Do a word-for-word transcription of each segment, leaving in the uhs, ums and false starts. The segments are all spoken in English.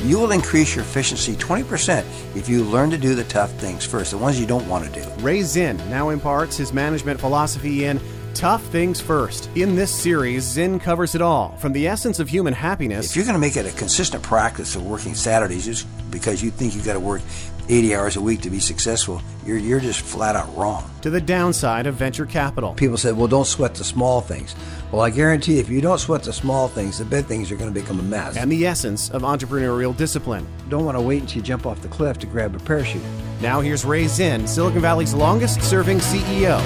You will increase your efficiency twenty percent if you learn to do the tough things first, the ones you don't want to do. Ray Zinn now imparts his management philosophy in Tough Things First. In this series, Zinn covers it all, from the essence of human happiness. If you're going to make it a consistent practice of working Saturdays just because you think you've got to work eighty hours a week to be successful, you're you're just flat out wrong. To the downside of venture capital. People said, well, don't sweat the small things. Well, I guarantee you, if you don't sweat the small things, the big things are going to become a mess. And the essence of entrepreneurial discipline. Don't want to wait until you jump off the cliff to grab a parachute. Now here's Ray Zinn, Silicon Valley's longest-serving C E O.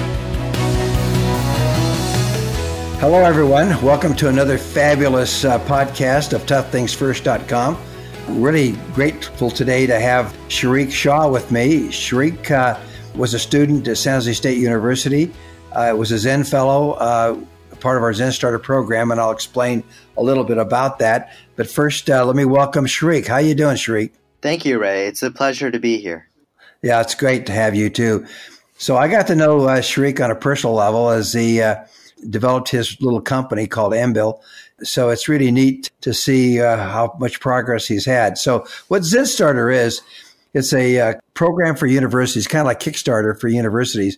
Hello, everyone. Welcome to another fabulous uh, podcast of tough things first dot com. Really grateful today to have Sharik Shah with me. Sharik uh, was a student at San Jose State University. Uh, was a Zen Fellow, uh, part of our Zen Starter program, and I'll explain a little bit about that. But first, uh, let me welcome Sharik. How you doing, Sharik? Thank you, Ray. It's a pleasure to be here. Yeah, it's great to have you, too. So I got to know uh, Sharik on a personal level as he uh, developed his little company called Ambil. So it's really neat to see uh, how much progress he's had. So what Zen Starter is, it's a uh, program for universities, kind of like Kickstarter for universities.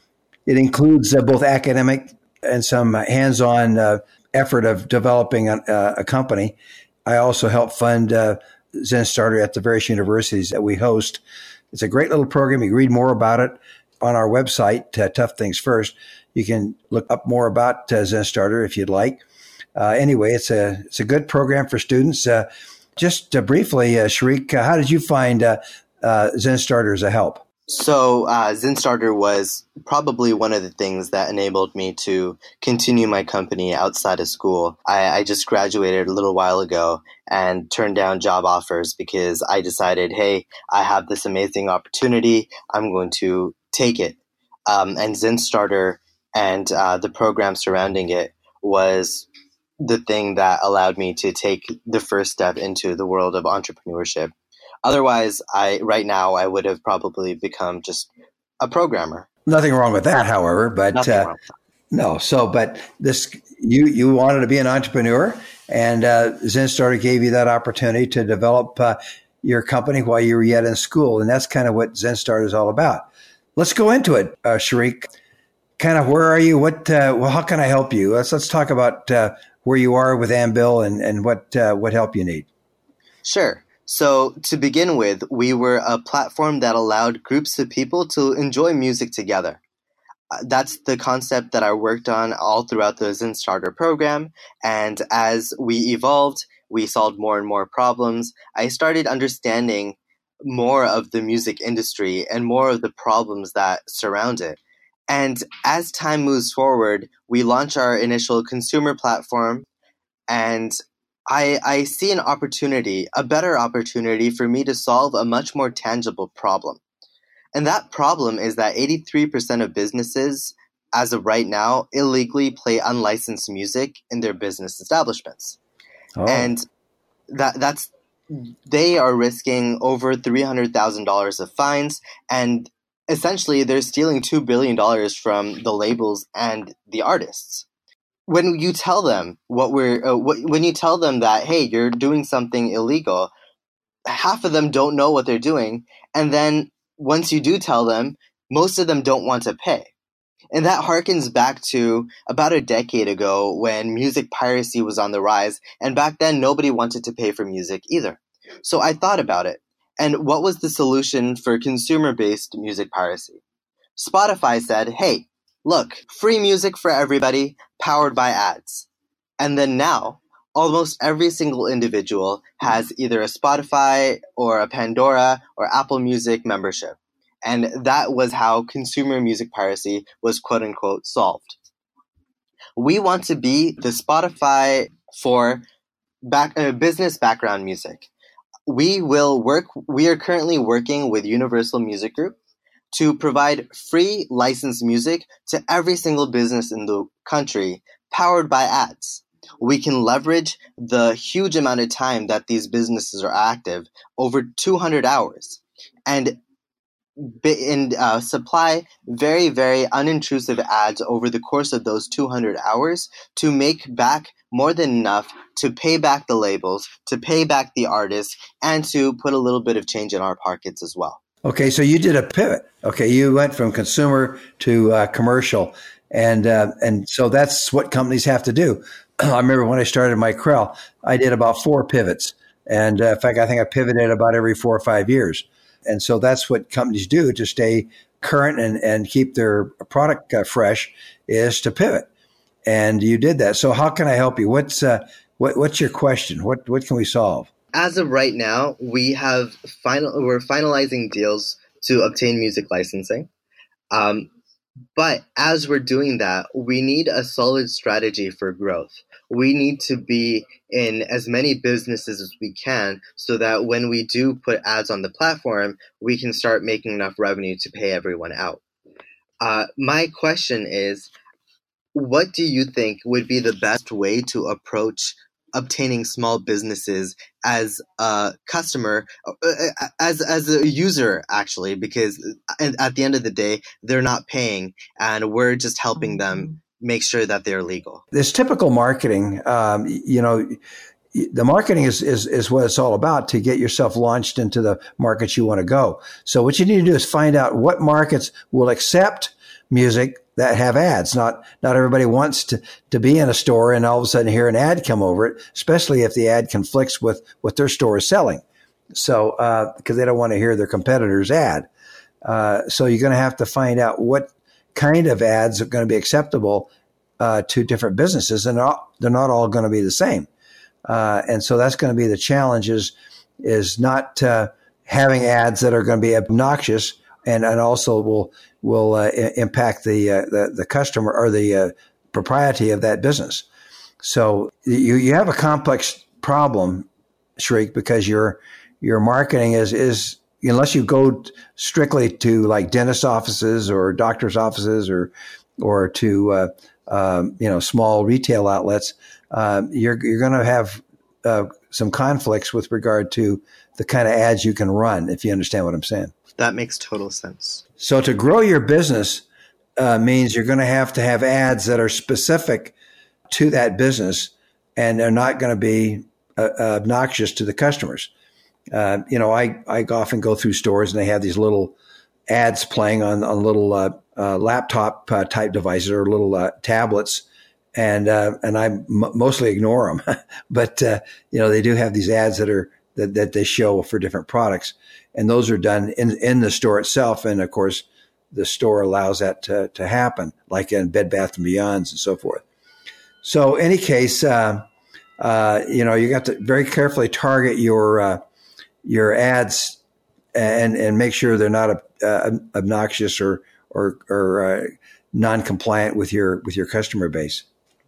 It includes uh, both academic and some hands-on uh, effort of developing a, uh, a company. I also help fund uh, Zen Starter at the various universities that we host. It's a great little program. You can read more about it on our website, uh, Tough Things First. You can look up more about uh, Zen Starter if you'd like. Uh, anyway, it's a it's a good program for students. Uh, just uh, briefly, uh, Sharik, uh, how did you find uh, uh, Zen Starter as a help? So uh, Zen Starter was probably one of the things that enabled me to continue my company outside of school. I, I just graduated a little while ago and turned down job offers because I decided, hey, I have this amazing opportunity. I'm going to take it. Um, and Zen Starter and uh, the program surrounding it was the thing that allowed me to take the first step into the world of entrepreneurship. Otherwise, I right now I would have probably become just a programmer. Nothing wrong with that, however, but uh, no. So, but this you you wanted to be an entrepreneur, and uh, Zen Starter gave you that opportunity to develop uh, your company while you were yet in school, and that's kind of what Zen Starter is all about. Let's go into it, uh, Sharik. Kind of where are you? What? Uh, well, how can I help you? Let's let's talk about uh, where you are with Ambil and and what uh, what help you need. Sure. So to begin with, we were a platform that allowed groups of people to enjoy music together. Uh, that's the concept that I worked on all throughout the Zen Starter program. And as we evolved, we solved more and more problems. I started understanding more of the music industry and more of the problems that surround it. And as time moves forward, we launch our initial consumer platform, and I, I see an opportunity, a better opportunity for me to solve a much more tangible problem. And that problem is that eighty-three percent of businesses, as of right now, illegally play unlicensed music in their business establishments. Oh. And that that's they are risking over three hundred thousand dollars of fines, and essentially they're stealing two billion dollars from the labels and the artists. When you tell them what we're, uh, what, when you tell them that, hey, you're doing something illegal, half of them don't know what they're doing. And then once you do tell them, most of them don't want to pay. And that harkens back to about a decade ago when music piracy was on the rise. And back then, nobody wanted to pay for music either. So I thought about it. And what was the solution for consumer-based music piracy? Spotify said, hey, look, free music for everybody, powered by ads. And then now, almost every single individual has either a Spotify or a Pandora or Apple Music membership. And that was how consumer music piracy was quote unquote solved. We want to be the Spotify for back, uh, business background music. We will work, we are currently working with Universal Music Group to provide free licensed music to every single business in the country, powered by ads. We can leverage the huge amount of time that these businesses are active, over two hundred hours, and, and uh, supply very, very unintrusive ads over the course of those two hundred hours to make back more than enough to pay back the labels, to pay back the artists, and to put a little bit of change in our pockets as well. Okay, so you did a pivot. Okay, you went from consumer to uh, commercial, and uh, and so that's what companies have to do. I remember when I started Micrel, I did about four pivots, and uh, in fact, I think I pivoted about every four or five years. And so that's what companies do to stay current and, and keep their product uh, fresh, is to pivot. And you did that. So how can I help you? What's uh, what, what's your question? What what can we solve? As of right now, we have final we're finalizing deals to obtain music licensing. Um, but as we're doing that, we need a solid strategy for growth. We need to be in as many businesses as we can so that when we do put ads on the platform, we can start making enough revenue to pay everyone out. Uh, my question is, what do you think would be the best way to approach obtaining small businesses as a customer, as as a user, actually, because at the end of the day, they're not paying and we're just helping them make sure that they're legal. This typical marketing, um, you know, the marketing is, is, is what it's all about, to get yourself launched into the markets you want to go. So what you need to do is find out what markets will accept music that have ads. Not, not everybody wants to, to be in a store and all of a sudden hear an ad come over it, especially if the ad conflicts with what their store is selling. So, uh, because they don't want to hear their competitor's ad. Uh, so you're going to have to find out what kind of ads are going to be acceptable uh, to different businesses, and they're not all going to be the same. Uh, and so that's going to be the challenge, is, is not uh, having ads that are going to be obnoxious and, and also will will uh, impact the, uh, the the customer or the uh, propriety of that business. So you you have a complex problem, Shriek, because your your marketing is is unless you go strictly to like dentist offices or doctor's offices or or to uh, um, you know small retail outlets, uh, you're you're going to have uh, some conflicts with regard to the kind of ads you can run, if you understand what I'm saying. That makes total sense. So to grow your business uh, means you're going to have to have ads that are specific to that business, and they're not going to be uh, obnoxious to the customers. Uh, you know, I, I often go through stores and they have these little ads playing on, on little uh, uh, laptop uh, type devices or little uh, tablets. And, uh, and I m- mostly ignore them, but, uh, you know, they do have these ads that are, that, that they show for different products, and those are done in, in the store itself. And of course, the store allows that to, to happen, like in Bed Bath and Beyonds and so forth. So in any case, uh, uh, you know, you got to very carefully target your, uh, your ads and, and make sure they're not uh, obnoxious or, or, or uh, non-compliant with your, with your customer base.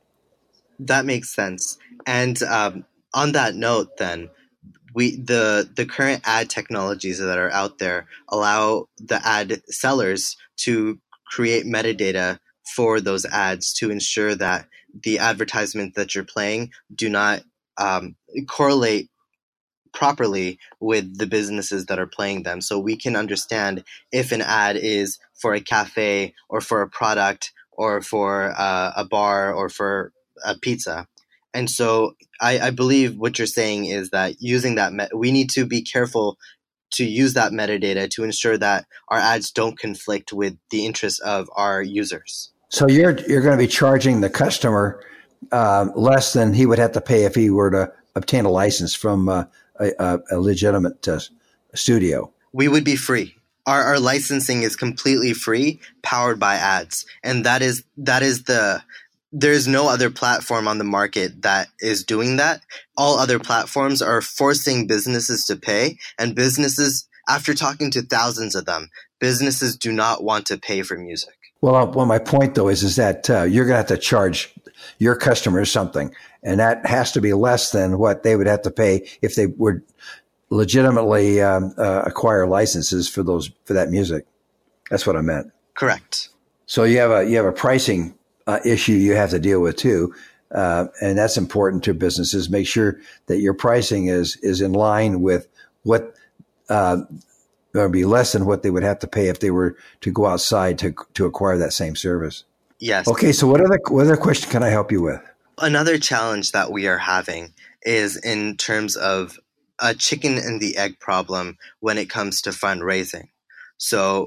That makes sense. And um, on that note, then, we the the current ad technologies that are out there allow the ad sellers to create metadata for those ads to ensure that the advertisements that you're playing do not um, correlate properly with the businesses that are playing them. So we can understand if an ad is for a cafe or for a product or for uh, a bar or for a pizza. And so I, I believe what you're saying is that using that, me- we need to be careful to use that metadata to ensure that our ads don't conflict with the interests of our users. So you're you're going to be charging the customer uh, less than he would have to pay if he were to obtain a license from uh, a, a legitimate uh, studio. We would be free. Our, our licensing is completely free, powered by ads, and that is that is the. There's no other platform on the market that is doing that. All other platforms are forcing businesses to pay, and businesses, after talking to thousands of them, businesses do not want to pay for music. Well, uh, well, my point though is is that uh, you're going to have to charge your customers something, and that has to be less than what they would have to pay if they would legitimately um, uh, acquire licenses for those for that music. That's what I meant. Correct. So you have a you have a pricing Uh, issue you have to deal with too, uh, and that's important to businesses. Make sure that your pricing is is in line with what uh, would be less than what they would have to pay if they were to go outside to to acquire that same service. Yes. Okay. So what other what other question can I help you with? Another challenge that we are having is in terms of a chicken and the egg problem when it comes to fundraising. So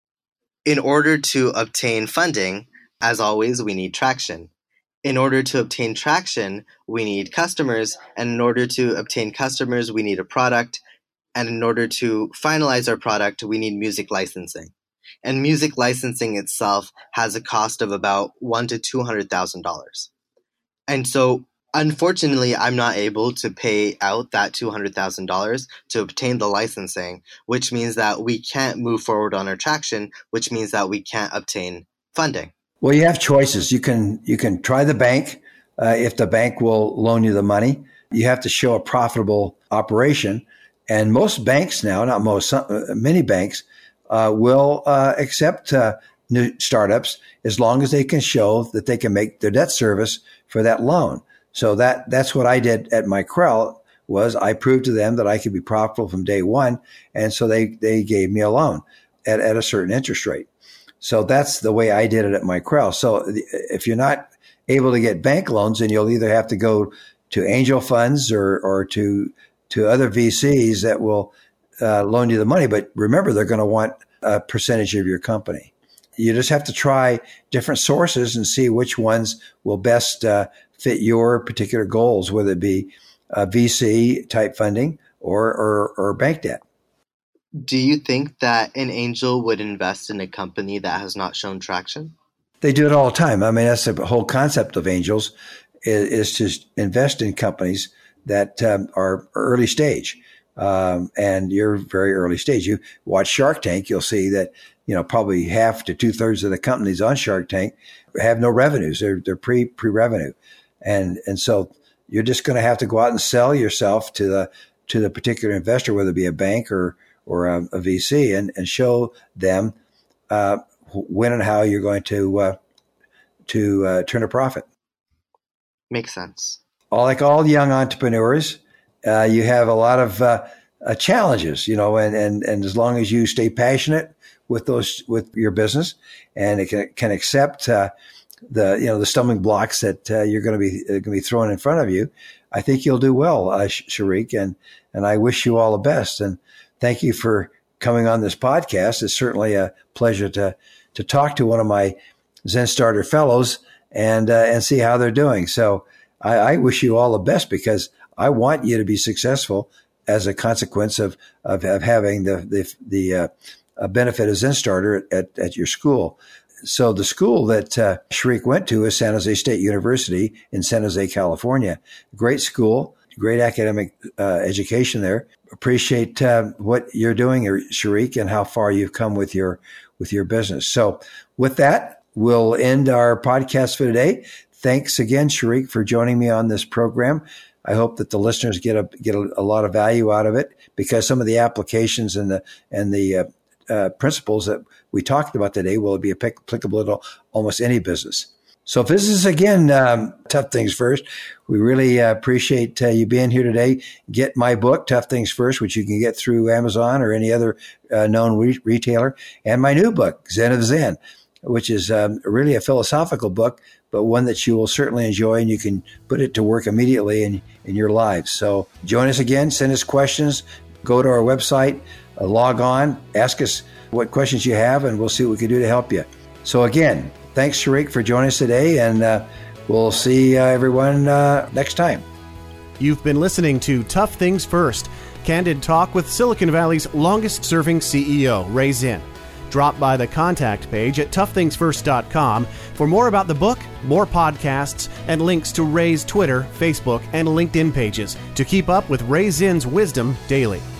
in order to obtain funding, as always, we need traction. In order to obtain traction, we need customers. And in order to obtain customers, we need a product. And in order to finalize our product, we need music licensing. And music licensing itself has a cost of about one to two hundred thousand dollars. And so, unfortunately, I'm not able to pay out that two hundred thousand dollars to obtain the licensing, which means that we can't move forward on our traction, which means that we can't obtain funding. Well, you have choices. You can you can try the bank uh, if the bank will loan you the money. You have to show a profitable operation. And most banks now, not most, some, uh, many banks uh, will uh, accept uh, new startups as long as they can show that they can make their debt service for that loan. So that that's what I did at Micrel, was I proved to them that I could be profitable from day one. And so they, they gave me a loan at, at a certain interest rate. So that's the way I did it at Micrel. So if you're not able to get bank loans, then you'll either have to go to angel funds or, or to to other V Cs that will uh, loan you the money. But remember, they're going to want a percentage of your company. You just have to try different sources and see which ones will best uh, fit your particular goals, whether it be uh, V C type funding or, or, or bank debt. Do you think that an angel would invest in a company that has not shown traction? They do it all the time. I mean, that's the whole concept of angels is, is to invest in companies that um, are early stage. Um, and you're very early stage. You watch Shark Tank, you'll see that, you know, probably half to two thirds of the companies on Shark Tank have no revenues. They're, they're pre, pre-revenue. And, and so you're just going to have to go out and sell yourself to the, to the particular investor, whether it be a bank or, or a, a V C, and, and show them, uh, when and how you're going to, uh, to, uh, turn a profit. Makes sense. Like all young entrepreneurs, uh, you have a lot of uh, uh, challenges, you know, and, and, and as long as you stay passionate with those, with your business, and it can, can accept uh, the, you know, the stumbling blocks that uh, you're going to be going to be thrown in front of you, I think you'll do well, uh, Sharik, and and I wish you all the best. And thank you for coming on this podcast. It's certainly a pleasure to to talk to one of my Zen Starter fellows and uh, and see how they're doing. So I, I wish you all the best, because I want you to be successful as a consequence of of, of having the the the uh, benefit of Zen Starter at, at your school. So the school that uh, Sharik went to is San Jose State University in San Jose, California. Great school, great academic uh, education there. Appreciate uh, what you're doing, Sharik, and how far you've come with your with your business. So with that, we'll end our podcast for today. Thanks again, Sharik, for joining me on this program. I hope that the listeners get a get a, a lot of value out of it, because some of the applications and the and the uh, uh, principles that we talked about today will be applicable to almost any business. So if this is, again, um, Tough Things First, we really uh, appreciate uh, you being here today. Get my book, Tough Things First, which you can get through Amazon or any other uh, known re- retailer, and my new book, Zen of Zen, which is um, really a philosophical book, but one that you will certainly enjoy, and you can put it to work immediately in, in your lives. So join us again, send us questions, go to our website, uh, log on, ask us what questions you have, and we'll see what we can do to help you. So again, thanks, Sharik, for joining us today, and uh, we'll see uh, everyone uh, next time. You've been listening to Tough Things First, candid talk with Silicon Valley's longest-serving C E O, Ray Zinn. Drop by the contact page at tough things first dot com for more about the book, more podcasts, and links to Ray's Twitter, Facebook, and LinkedIn pages to keep up with Ray Zinn's wisdom daily.